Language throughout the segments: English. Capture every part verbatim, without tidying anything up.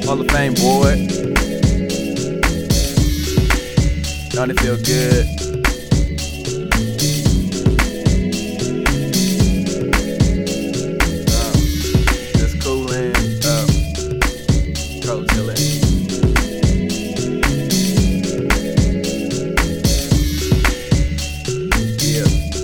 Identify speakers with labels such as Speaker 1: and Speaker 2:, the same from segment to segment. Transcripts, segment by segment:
Speaker 1: Hall of Fame, boy. Don't it feel good? Uh, just cooling, uh, cold chillin'. Yeah.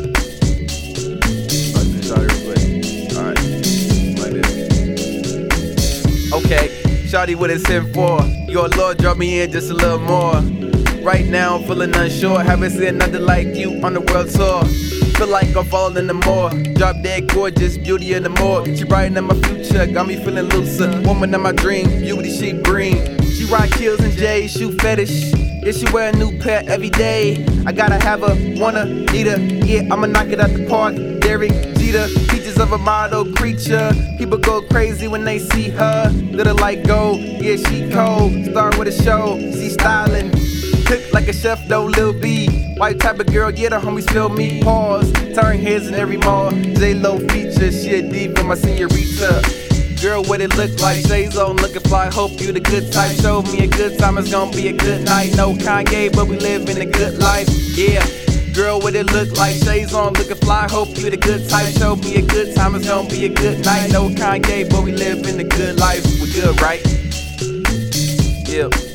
Speaker 1: Like this, shawty, real quick. Alright, like this. Okay, shawty, what it's in for? Your Lord, drop me in just a little more. Right now, I'm feeling unsure. Haven't seen nothing like you on the world tour. Feel like I'm falling in the more. Drop dead gorgeous, beauty in the morgue. She brighten up my future, got me feeling looser. Woman of my dream, beauty she bring. She ride kills and J's, shoot fetish. Yeah, she wear a new pair every day. I gotta have her, wanna, need her. Yeah, I'ma knock it out the park. Derek Jeter, features of a model creature. People go crazy when they see her. Little like gold, yeah, she cold. Star with a show, she styling. Cook like a chef, though, Lil B. White type of girl, yeah, the homies feel me. Pause, turn heads in every mall. J-Lo feature, she a diva, my senorita. Girl, what it look like? Shades on, looking fly, hope you the good type. Show me a good time, it's gonna be a good night. No Kanye, but we live in a good life, yeah. Girl, what it look like? Shades on, looking fly, hope you the good type. Show me a good time, it's gonna be a good night. No Kanye, but we live in a good life. We good, right? Yeah.